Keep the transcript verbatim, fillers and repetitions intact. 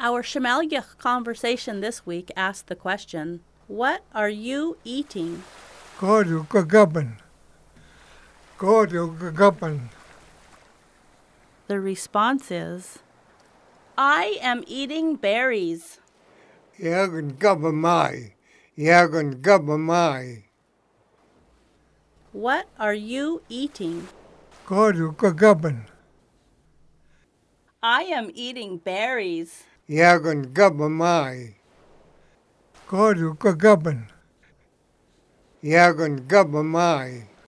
Our Shemalgich conversation this week asked the question, what are you eating? Kodu kagapan. Kodu kagapan. The response is, I am eating berries. Yagan gabamai. Yagan gabamai. What are you eating? Kodu kagapan. I am eating berries. Yagan gabamai. Kodu kagapan. Yagan gabamai.